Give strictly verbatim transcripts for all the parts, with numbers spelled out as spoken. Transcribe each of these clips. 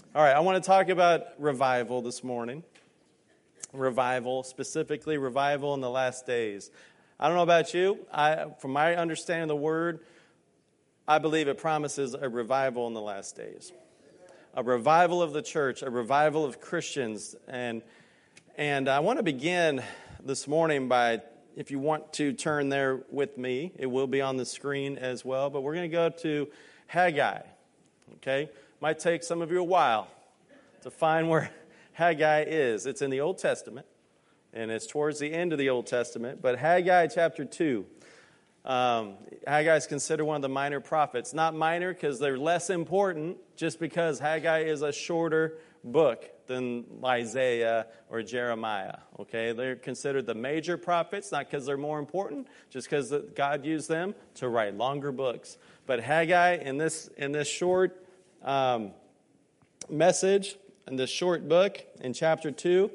All right, I want to talk about revival this morning. Revival, specifically revival in the last days. I don't know about you. I, from my understanding of the word, I believe it promises a revival in the last days. A revival of the church, a revival of Christians. And, and I want to begin this morning by, if you want to turn there with me, it will be on the screen as well. But we're going to go to Haggai, okay? Might take some of you a while to find where Haggai is. It's in the Old Testament, and it's towards the end of the Old Testament. But Haggai chapter two, um, Haggai is considered one of the minor prophets. Not minor because they're less important, just because Haggai is a shorter book than Isaiah or Jeremiah. Okay, they're considered the major prophets, not because they're more important, just because God used them to write longer books. But Haggai, in this in this short um, message, in this short book, in chapter two,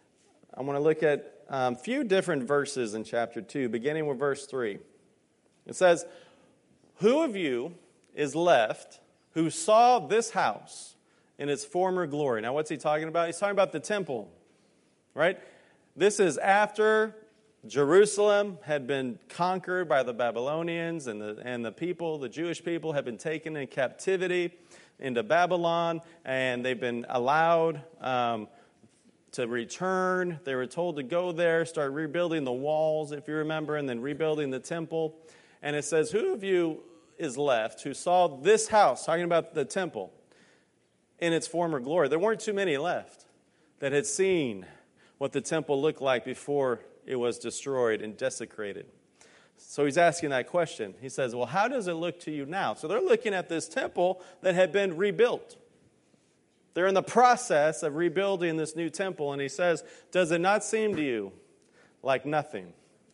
I want to look at a um, few different verses in chapter two, beginning with verse three. It says, "Who of you is left who saw this house in its former glory?" Now, what's he talking about? He's talking about the temple, right? This is after Jerusalem had been conquered by the Babylonians, and the and the people, the Jewish people, had been taken in captivity into Babylon, and they've been allowed um, to return. They were told to go there, start rebuilding the walls, if you remember, and then rebuilding the temple. And it says, "Who of you is left who saw this house," talking about the temple, "in its former glory?" There weren't too many left that had seen what the temple looked like before it was destroyed and desecrated. So he's asking that question. He says, well, how does it look to you now? So they're looking at this temple that had been rebuilt. They're in the process of rebuilding this new temple, and he says, does it not seem to you like nothing?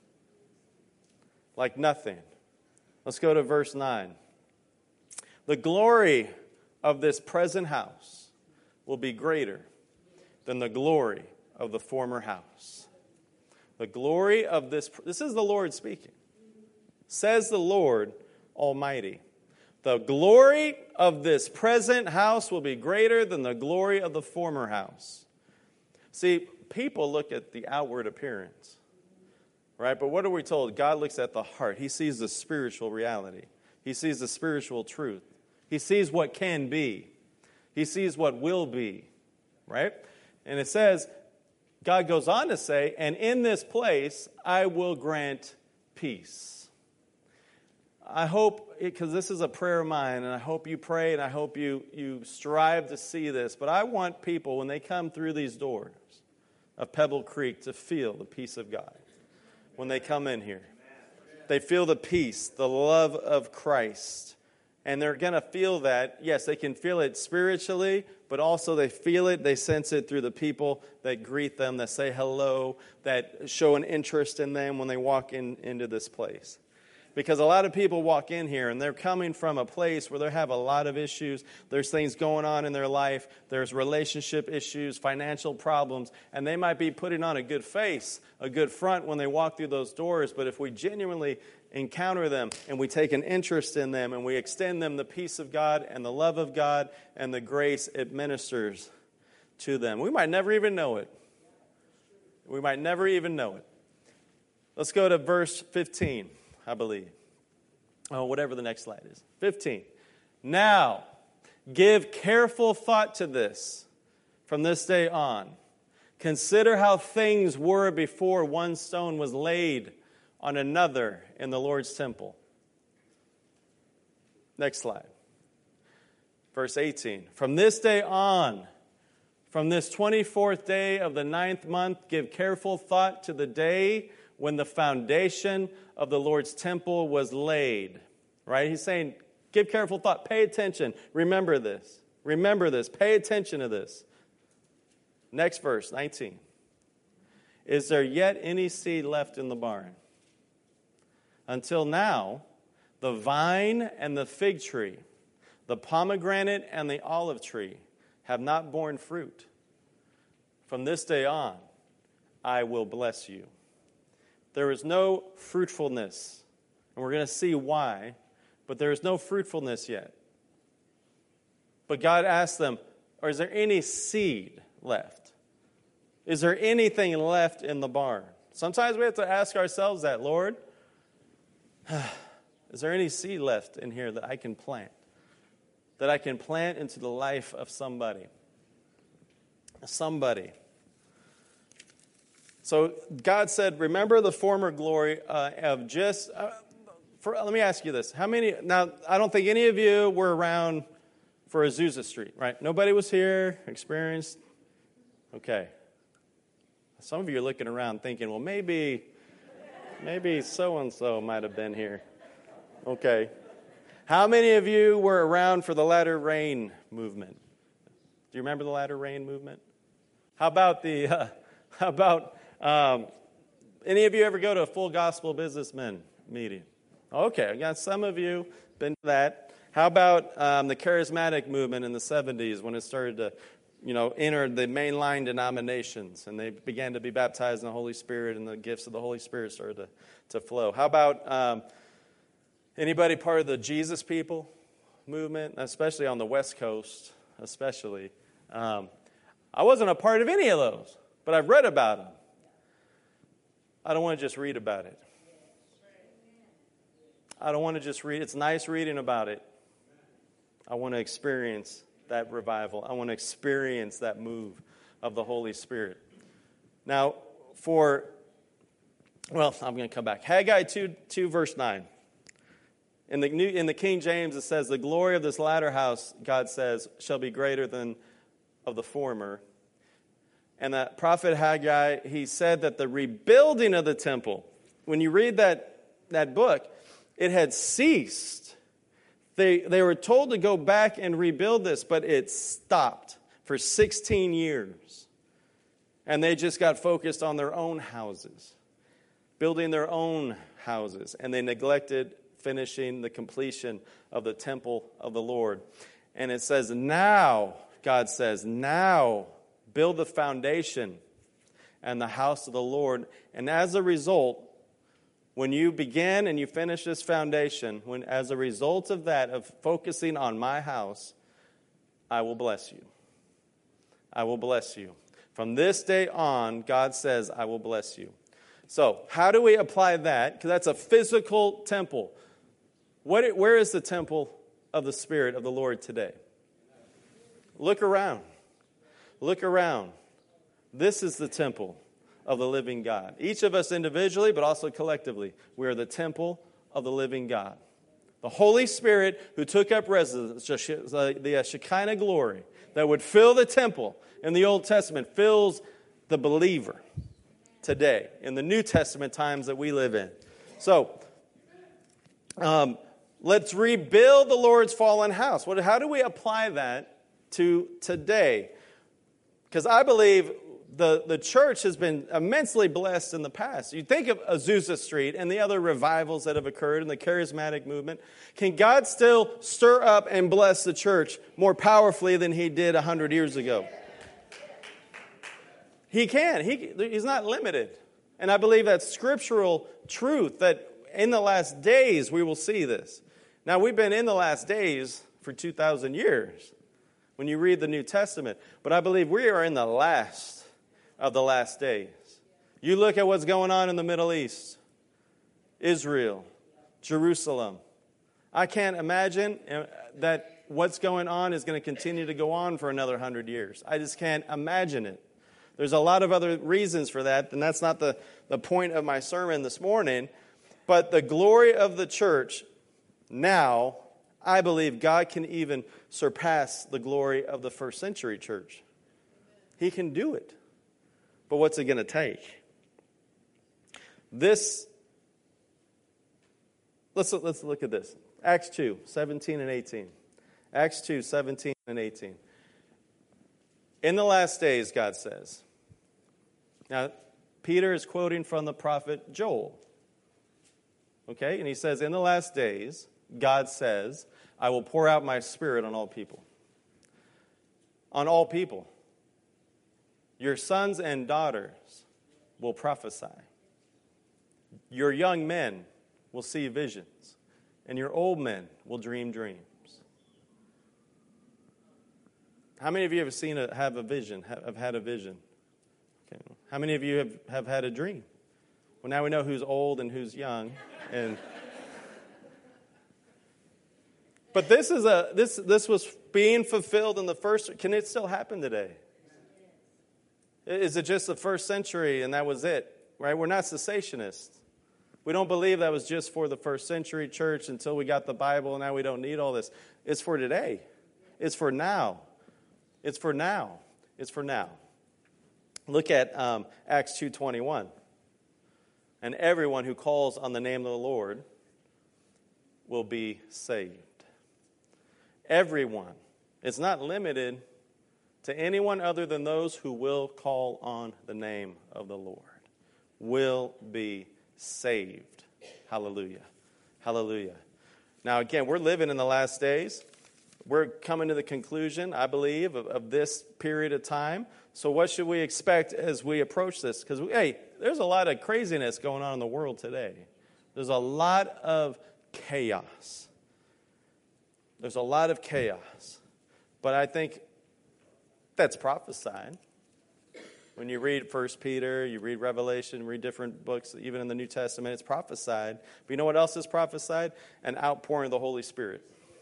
Like nothing. Let's go to verse nine. "The glory of this present house will be greater than the glory of the former house." The glory of this, this is the Lord speaking. Says the Lord Almighty. "The glory of this present house will be greater than the glory of the former house." See, people look at the outward appearance, right? But what are we told? God looks at the heart. He sees the spiritual reality. He sees the spiritual truth. He sees what can be. He sees what will be, right? And it says, God goes on to say, "And in this place I will grant peace." I hope, because this is a prayer of mine, and I hope you pray, and I hope you, you strive to see this, but I want people, when they come through these doors of Pebble Creek, to feel the peace of God. When they come in here, they feel the peace, the love of Christ, and they're going to feel that. Yes, they can feel it spiritually, but also they feel it, they sense it through the people that greet them, that say hello, that show an interest in them when they walk in into this place. Because a lot of people walk in here and they're coming from a place where they have a lot of issues. There's things going on in their life. There's relationship issues, financial problems, and they might be putting on a good face, a good front when they walk through those doors. But if we genuinely encounter them and we take an interest in them and we extend them the peace of God and the love of God and the grace it ministers to them, we might never even know it. We might never even know it. Let's go to verse fifteen. I believe. Oh, whatever the next slide is. fifteen. "Now, give careful thought to this from this day on. Consider how things were before one stone was laid on another in the Lord's temple." Next slide. Verse eighteen. "From this day on, from this twenty-fourth day of the ninth month, give careful thought to the day when the foundation of the Lord's temple was laid." Right? He's saying, give careful thought. Pay attention. Remember this. Remember this. Pay attention to this. Next verse, nineteen. "Is there yet any seed left in the barn? Until now, the vine and the fig tree, the pomegranate and the olive tree have not borne fruit. From this day on, I will bless you." There is no fruitfulness, and we're going to see why, but there is no fruitfulness yet. But God asked them, Or is there any seed left? Is there anything left in the barn? Sometimes we have to ask ourselves that, Lord, is there any seed left in here that I can plant? That I can plant into the life of somebody? Somebody. So God said, remember the former glory uh, of just, uh, for, let me ask you this. How many, now I don't think any of you were around for Azusa Street, right? Nobody was here, experienced? Okay. Some of you are looking around thinking, well, maybe, maybe so-and-so might have been here. Okay. How many of you were around for the latter rain movement? Do you remember the latter rain movement? How about the, uh, how about, um, any of you ever go to a Full Gospel Businessmen meeting? Okay, I got some of you been to that. How about um, the charismatic movement in the seventies when it started to, you know, enter the mainline denominations and they began to be baptized in the Holy Spirit and the gifts of the Holy Spirit started to, to flow? How about um, anybody part of the Jesus People movement, especially on the West Coast, especially? Um, I wasn't a part of any of those, but I've read about them. I don't want to just read about it. I don't want to just read. It's nice reading about it. I want to experience that revival. I want to experience that move of the Holy Spirit. Now, for, well, I'm going to come back. Haggai two, two verse nine. In the, New, in the King James, it says, the glory of this latter house, God says, shall be greater than of the former. And that prophet Haggai, he said that the rebuilding of the temple, when you read that, that book, it had ceased. They, they were told to go back and rebuild this, but it stopped for sixteen years. And they just got focused on their own houses, building their own houses. And they neglected finishing the completion of the temple of the Lord. And it says, now, God says, now, build the foundation and the house of the Lord. And as a result, when you begin and you finish this foundation, when as a result of that, of focusing on my house, I will bless you. I will bless you. From this day on, God says, I will bless you. So, how do we apply that? Because that's a physical temple. What, where is the temple of the Spirit of the Lord today? Look around. Look around. This is the temple of the living God. Each of us individually, but also collectively, we are the temple of the living God. The Holy Spirit who took up residence, the Shekinah glory that would fill the temple in the Old Testament, fills the believer today in the New Testament times that we live in. So, um, let's rebuild the Lord's fallen house. What, how do we apply that to today? Because I believe the, the church has been immensely blessed in the past. You think of Azusa Street and the other revivals that have occurred in the charismatic movement. Can God still stir up and bless the church more powerfully than he did one hundred years ago? He can. He, he's not limited. And I believe that's scriptural truth, that in the last days we will see this. Now, we've been in the last days for two thousand years when you read the New Testament. But I believe we are in the last of the last days. You look at what's going on in the Middle East, Israel, Jerusalem. I can't imagine that what's going on is going to continue to go on for another hundred years. I just can't imagine it. There's a lot of other reasons for that, and that's not the, the point of my sermon this morning. But the glory of the church now, I believe God can even surpass the glory of the first century church. He can do it. But what's it going to take? This, let's, let's look at this. Acts two, seventeen and eighteen. Acts two, seventeen and eighteen. In the last days, God says. Now, Peter is quoting from the prophet Joel. Okay, and he says, in the last days, God says, I will pour out my spirit on all people. On all people. Your sons and daughters will prophesy. Your young men will see visions. And your old men will dream dreams. How many of you have seen a, have a vision, have had a vision? Okay. How many of you have, have had a dream? Well, now we know who's old and who's young. And but this is a this this was being fulfilled in the first. Can it still happen today? Is it just the first century and that was it? Right? We're not cessationists. We don't believe that was just for the first century church until we got the Bible and now we don't need all this. It's for today. It's for now. It's for now. It's for now. Look at um, Acts two twenty-one. And everyone who calls on the name of the Lord will be saved. Everyone. It's not limited to anyone other than those who will call on the name of the Lord. Will be saved. Hallelujah. Hallelujah. Now again, we're living in the last days. We're coming to the conclusion, I believe, of, of this period of time. So what should we expect as we approach this? Because, hey, there's a lot of craziness going on in the world today. There's a lot of chaos. There's a lot of chaos. But I think that's prophesied. When you read First Peter, you read Revelation, read different books, even in the New Testament, it's prophesied. But you know what else is prophesied? An outpouring of the Holy Spirit.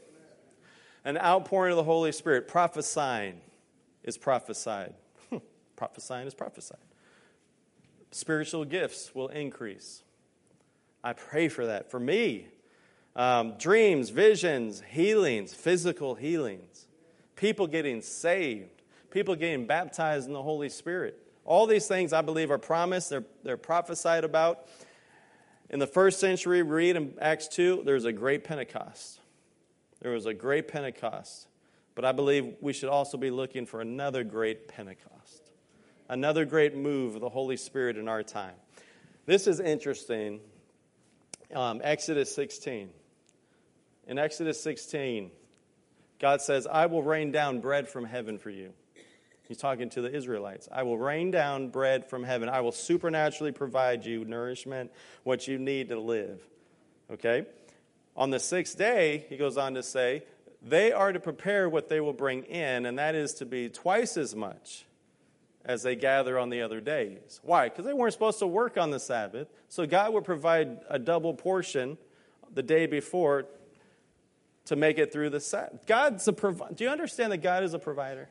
An outpouring of the Holy Spirit. Prophesying is prophesied. Prophesying is prophesied. Spiritual gifts will increase. I pray for that. For me, um, dreams, visions, healings, physical healings, people getting saved, people getting baptized in the Holy Spirit. All these things I believe are promised. They're, they're prophesied about. In the first century, we read in Acts two, there's a great Pentecost. There was a great Pentecost. But I believe we should also be looking for another great Pentecost. Another great move of the Holy Spirit in our time. This is interesting. Um, Exodus sixteen. In Exodus sixteen, God says, I will rain down bread from heaven for you. He's talking to the Israelites. I will rain down bread from heaven. I will supernaturally provide you nourishment, what you need to live. Okay? On the sixth day, he goes on to say, they are to prepare what they will bring in, and that is to be twice as much as they gather on the other days. Why? Because they weren't supposed to work on the Sabbath. So God would provide a double portion the day before to make it through the Sabbath. God's a provider. Do you understand that God is a provider?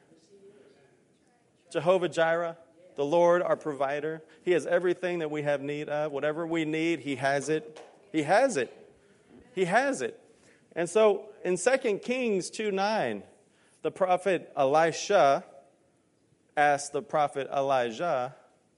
Jehovah Jireh, the Lord, our provider. He has everything that we have need of. Whatever we need, He has it. He has it. He has it. And so in Second Kings two nine, the prophet Elisha asked the prophet Elijah,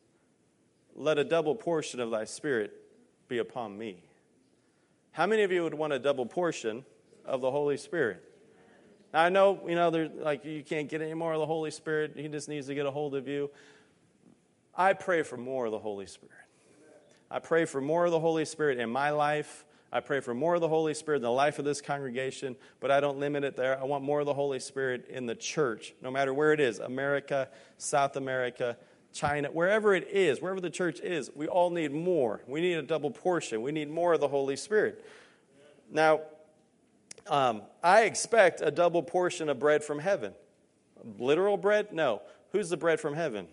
let a double portion of thy spirit be upon me. How many of you would want a double portion of the Holy Spirit? Now, I know, you know, there's like you can't get any more of the Holy Spirit. He just needs to get a hold of you. I pray for more of the Holy Spirit. I pray for more of the Holy Spirit in my life. I pray for more of the Holy Spirit in the life of this congregation, but I don't limit it there. I want more of the Holy Spirit in the church, no matter where it is, America, South America, China, wherever it is, wherever the church is, we all need more. We need a double portion. We need more of the Holy Spirit. Now, um, I expect a double portion of bread from heaven. Literal bread? No. Who's the bread from heaven?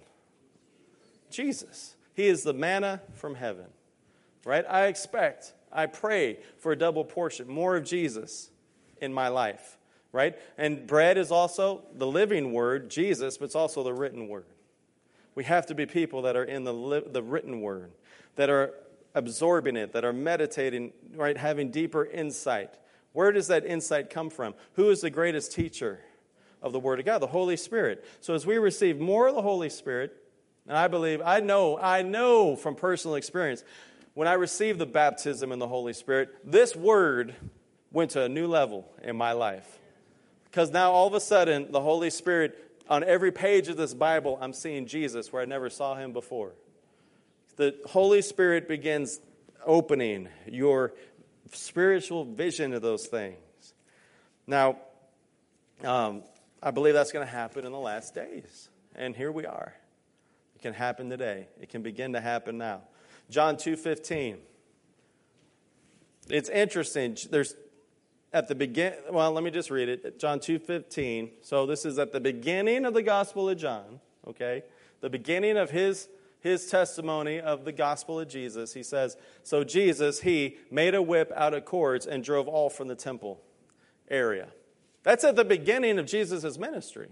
Jesus. He is the manna from heaven, right? I expect... I pray for a double portion, more of Jesus in my life, right? And bread is also the living word, Jesus, but it's also the written word. We have to be people that are in the li- the written word, that are absorbing it, that are meditating, right, having deeper insight. Where does that insight come from? Who is the greatest teacher of the Word of God? The Holy Spirit. So as we receive more of the Holy Spirit, and I believe, I know, I know from personal experience, when I received the baptism in the Holy Spirit, this word went to a new level in my life. Because now all of a sudden, the Holy Spirit, on every page of this Bible, I'm seeing Jesus where I never saw Him before. The Holy Spirit begins opening your spiritual vision of those things. Now, um, I believe that's going to happen in the last days. And here we are. It can happen today. It can begin to happen now. John two fifteen. It's interesting. There's at the begin. Well, let me just read it. John two fifteen. So this is at the beginning of the Gospel of John, okay? The beginning of his, his testimony of the Gospel of Jesus. He says, so Jesus, he made a whip out of cords and drove all from the temple area. That's at the beginning of Jesus' ministry.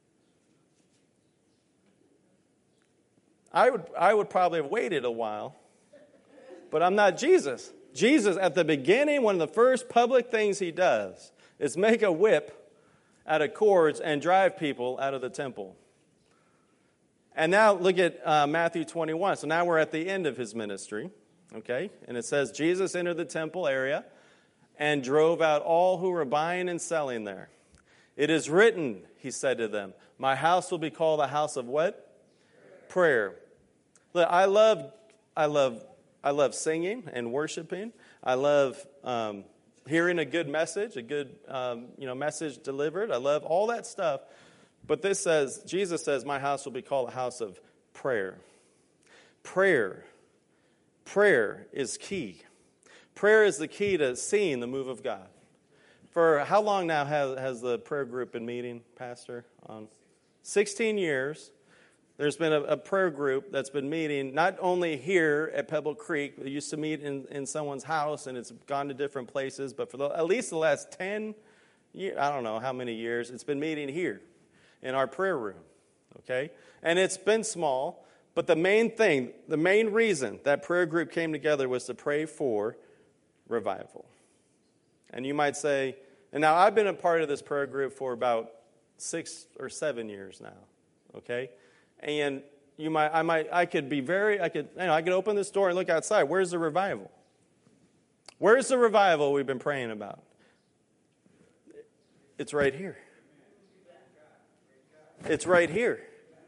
I would, I would probably have waited a while, but I'm not Jesus. Jesus, at the beginning, one of the first public things he does is make a whip out of cords and drive people out of the temple. And now look at uh, Matthew twenty-one. So now we're at the end of his ministry, okay? And it says, Jesus entered the temple area and drove out all who were buying and selling there. It is written, he said to them, my house will be called a house of what? Prayer. Look, I love, I love I love singing and worshiping. I love um, hearing a good message, a good um, you know message delivered. I love all that stuff. But this says, Jesus says, my house will be called a house of prayer. Prayer. Prayer is key. Prayer is the key to seeing the move of God. For how long now has, has the prayer group been meeting, Pastor? On sixteen years. There's been a, a prayer group that's been meeting not only here at Pebble Creek. It used to meet in, in someone's house, and it's gone to different places. But for the, at least the last ten years, I don't know how many years, it's been meeting here in our prayer room, okay? And it's been small, but the main thing, the main reason that prayer group came together was to pray for revival. And you might say, and now I've been a part of this prayer group for about six or seven years now, okay? And you might, I might, I could be very, I could, you know, I could open this door and look outside. Where's the revival? Where's the revival we've been praying about? It's right here. It's right here.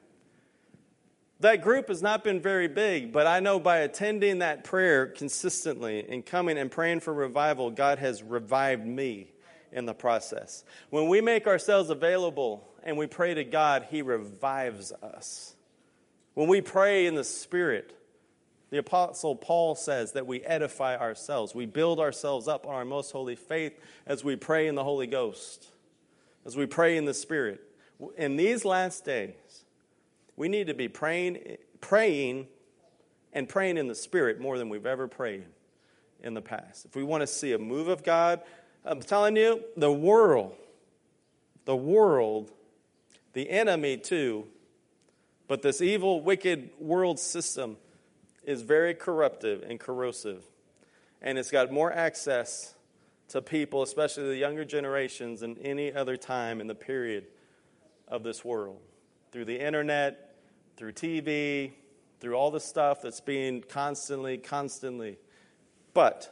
That group has not been very big, but I know by attending that prayer consistently and coming and praying for revival, God has revived me in the process. When we make ourselves available and we pray to God, he revives us. When we pray in the Spirit, the Apostle Paul says that we edify ourselves. We build ourselves up on our most holy faith as we pray in the Holy Ghost, as we pray in the Spirit. In these last days, we need to be praying, praying and praying in the Spirit more than we've ever prayed in the past. If we want to see a move of God, I'm telling you, the world, the world, the enemy too, but this evil, wicked world system is very corruptive and corrosive. And it's got more access to people, especially the younger generations, than any other time in the period of this world. Through the internet, through T V, through all the stuff that's being constantly, constantly. But,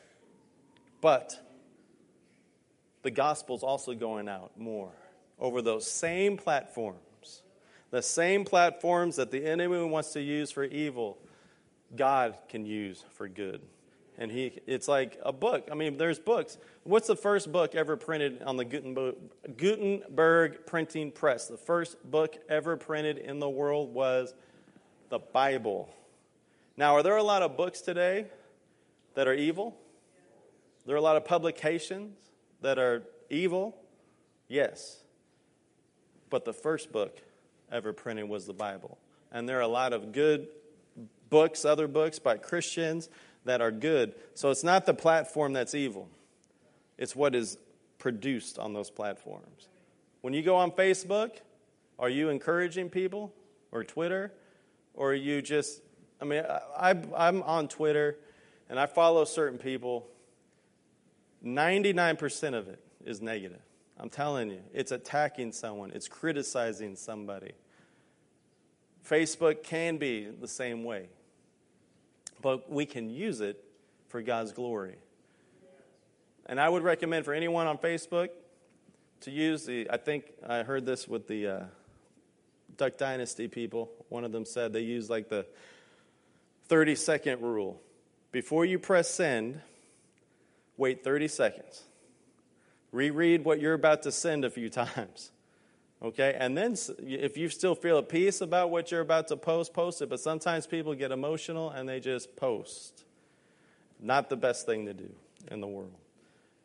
but, the gospel's also going out more over those same platforms. The same platforms that the enemy wants to use for evil, God can use for good. And he, it's like a book. I mean, there's books. What's the first book ever printed on the Gutenberg, Gutenberg printing press? The first book ever printed in the world was the Bible. Now, are there a lot of books today that are evil? There are a lot of publications that are evil? Yes. But the first book ever printed was the Bible. And there are a lot of good books, other books by Christians that are good. So it's not the platform that's evil. It's what is produced on those platforms. When you go on Facebook, are you encouraging people? Or Twitter? Or are you just, I mean, I, I'm on Twitter and I follow certain people. ninety-nine percent of it is negative. I'm telling you, it's attacking someone. It's criticizing somebody. Facebook can be the same way. But we can use it for God's glory. And I would recommend for anyone on Facebook to use the, I think I heard this with the uh, Duck Dynasty people. One of them said they use like the thirty-second rule. Before you press send, wait thirty seconds. Reread what you're about to send a few times. Okay? And then if you still feel at peace about what you're about to post, post it. But sometimes people get emotional and they just post. Not the best thing to do in the world.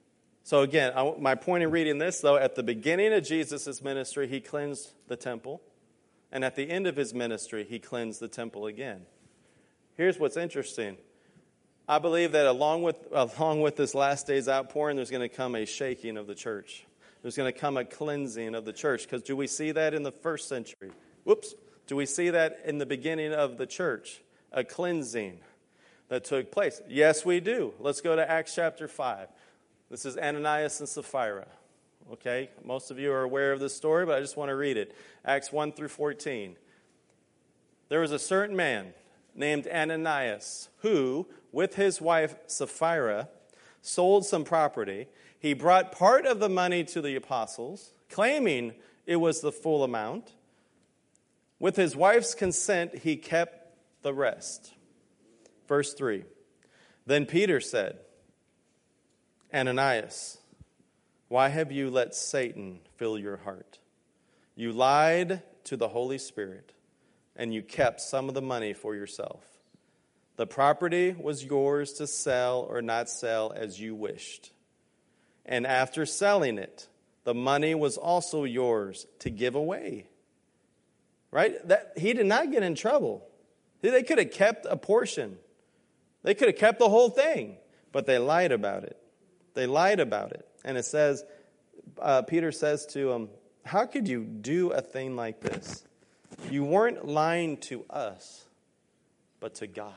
So again, I, my point in reading this, though, at the beginning of Jesus' ministry, he cleansed the temple. And at the end of his ministry, he cleansed the temple again. Here's what's interesting. I believe that along with, along with this last day's outpouring, there's going to come a shaking of the church. There's going to come a cleansing of the church. Because do we see that in the first century? Whoops. Do we see that in the beginning of the church? A cleansing that took place? Yes, we do. Let's go to Acts chapter five. This is Ananias and Sapphira. Okay, most of you are aware of this story, but I just want to read it. Acts one through fourteen. There was a certain man named Ananias who, with his wife Sapphira, sold some property. He brought part of the money to the apostles, claiming it was the full amount. With his wife's consent, he kept the rest. Verse three. Then Peter said, Ananias, why have you let Satan fill your heart? You lied to the Holy Spirit, and you kept some of the money for yourself. The property was yours to sell or not sell as you wished. And after selling it, the money was also yours to give away. Right? That, he did not get in trouble. They could have kept a portion. They could have kept the whole thing, but they lied about it. They lied about it. And it says, uh, Peter says to him, how could you do a thing like this? You weren't lying to us, but to God.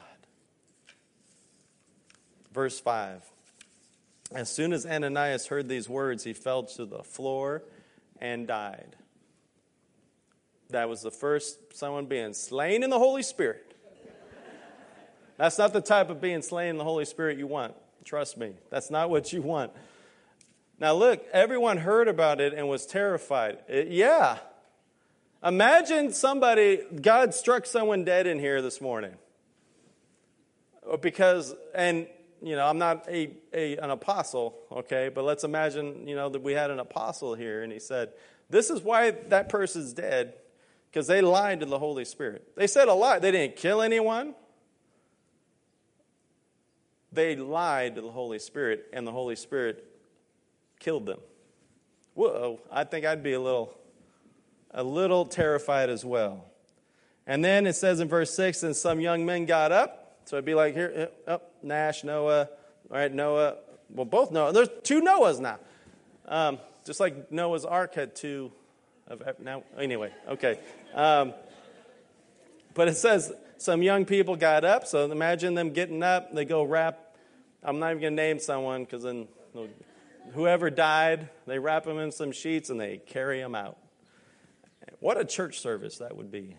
Verse five. As soon as Ananias heard these words, he fell to the floor and died. That was the first someone being slain in the Holy Spirit. That's not the type of being slain in the Holy Spirit you want. Trust me, that's not what you want. Now look, everyone heard about it and was terrified. It, yeah. Imagine somebody, God struck someone dead in here this morning. Because, and, you know, I'm not a, a an apostle, okay, but let's imagine, you know, that we had an apostle here and he said, this is why that person's dead, because they lied to the Holy Spirit. They said a lie. They didn't kill anyone. They lied to the Holy Spirit, and the Holy Spirit killed them. Whoa, I think I'd be a little, a little terrified as well. And then it says in verse six, and some young men got up. So it'd be like here, oh, Nash, Noah, all right, Noah. Well, both Noah. There's two Noahs now. Um, just like Noah's Ark had two. Of, now, anyway, okay. Um, but it says some young people got up. So imagine them getting up. They go wrap. I'm not even going to name someone because then whoever died, they wrap them in some sheets and they carry them out. What a church service that would be.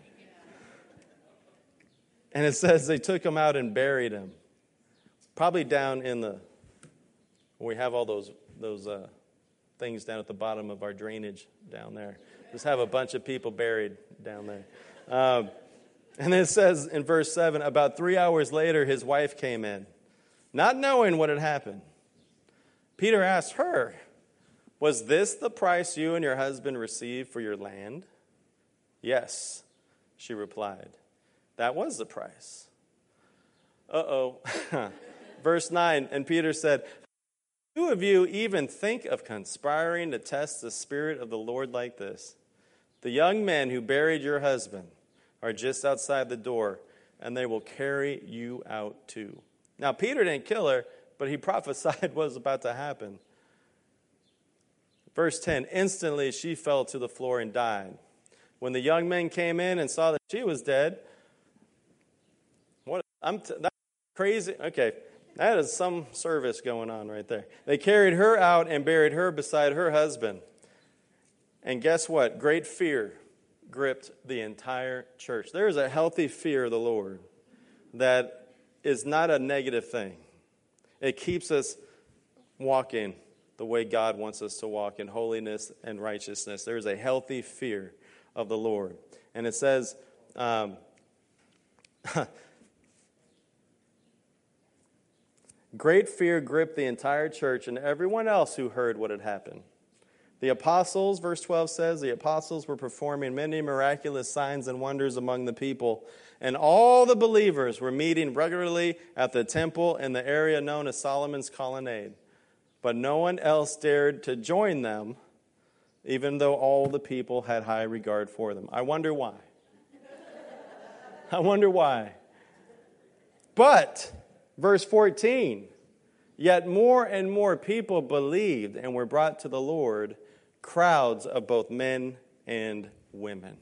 And it says they took him out and buried him. Probably down in the, we have all those those uh, things down at the bottom of our drainage down there. Just have a bunch of people buried down there. Um, and then it says in verse seven, about three hours later, his wife came in, not knowing what had happened. Peter asked her, was this the price you and your husband received for your land? Yes, she replied. That was the price. Uh-oh. Verse nine, and Peter said, who of you even think of conspiring to test the Spirit of the Lord like this? The young men who buried your husband are just outside the door, and they will carry you out too. Now, Peter didn't kill her, but he prophesied what was about to happen. Verse ten, instantly she fell to the floor and died. When the young men came in and saw that she was dead, what? I'm t- that's crazy. Okay, that is some service going on right there. They carried her out and buried her beside her husband. And guess what? Great fear gripped the entire church. There is a healthy fear of the Lord that is not a negative thing. It keeps us walking the way God wants us to walk in holiness and righteousness. There is a healthy fear of the Lord. And it says, um, great fear gripped the entire church and everyone else who heard what had happened. The apostles, verse twelve says, the apostles were performing many miraculous signs and wonders among the people, and all the believers were meeting regularly at the temple in the area known as Solomon's Colonnade. but no one else dared to join them, even though all the people had high regard for them. I wonder why. I wonder why. But, verse fourteen, yet more and more people believed and were brought to the Lord, crowds of both men and women.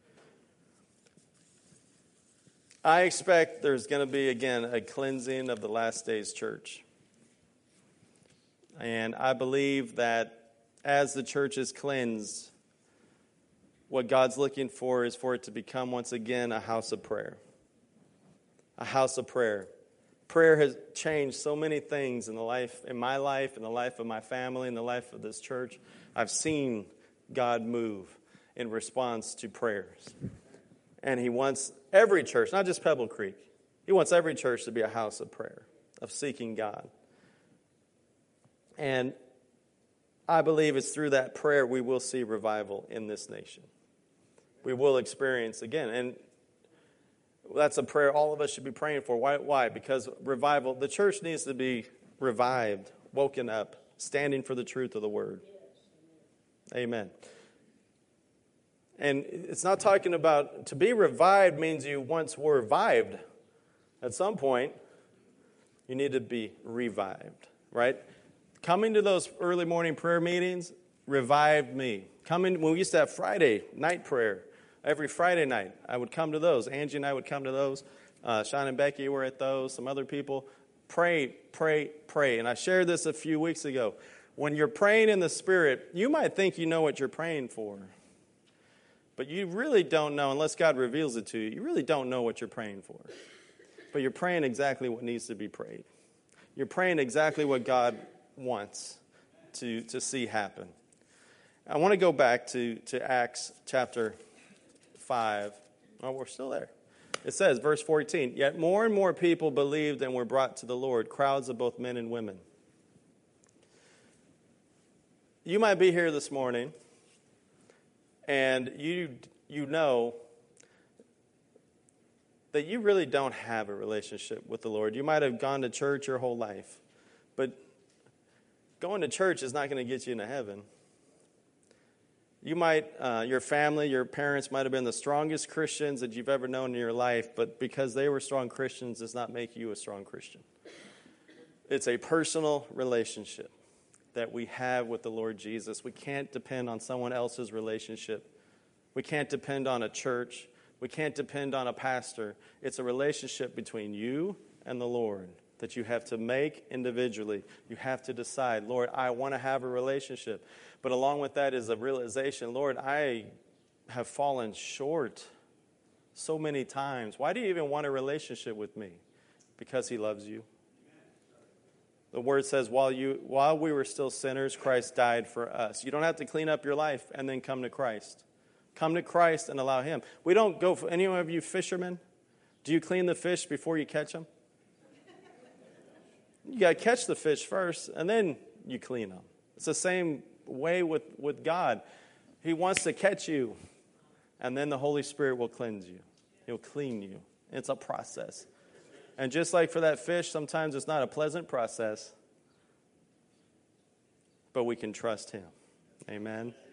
I expect there's going to be, again, a cleansing of the last days church. And I believe that as the church is cleansed, what God's looking for is for it to become once again a house of prayer. A house of prayer. Prayer has changed so many things in the life, in my life, in the life of my family, in the life of this church. I've seen God move in response to prayers. And he wants every church, not just Pebble Creek, he wants every church to be a house of prayer, of seeking God. And I believe it's through that prayer we will see revival in this nation. We will experience again. And that's a prayer all of us should be praying for. Why? Why? Because revival, the church needs to be revived, woken up, standing for the truth of the word. Amen. And it's not talking about, to be revived means you once were revived. At some point, you need to be revived, right? Coming to those early morning prayer meetings revived me. Coming, when we used to have Friday night prayer, every Friday night, I would come to those. Angie and I would come to those. Uh, Sean and Becky were at those. Some other people. Pray, pray, pray. And I shared this a few weeks ago. When you're praying in the Spirit, you might think you know what you're praying for. But you really don't know, unless God reveals it to you, you really don't know what you're praying for. But you're praying exactly what needs to be prayed. You're praying exactly what God wants to, to see happen. I want to go back to, to Acts chapter five. Oh, we're still there. It says, verse fourteen, yet more and more people believed and were brought to the Lord, crowds of both men and women. You might be here this morning, and you you know that you really don't have a relationship with the Lord. You might have gone to church your whole life, but going to church is not going to get you into heaven. You might, uh, your family, your parents might have been the strongest Christians that you've ever known in your life, but because they were strong Christians does not make you a strong Christian. It's a personal relationship that we have with the Lord Jesus. We can't depend on someone else's relationship. We can't depend on a church. We can't depend on a pastor. It's a relationship between you and the Lord that you have to make individually. You have to decide, Lord, I want to have a relationship. But along with that is a realization, Lord, I have fallen short so many times. Why do you even want a relationship with me? Because he loves you. The word says, while you while we were still sinners, Christ died for us. You don't have to clean up your life and then come to Christ. Come to Christ and allow him. We don't go for any of you fishermen. Do you clean the fish before you catch them? You got to catch the fish first, and then you clean them. It's the same way with, with God. He wants to catch you, and then the Holy Spirit will cleanse you. He'll clean you. It's a process. And just like for that fish, sometimes it's not a pleasant process, but we can trust him. Amen.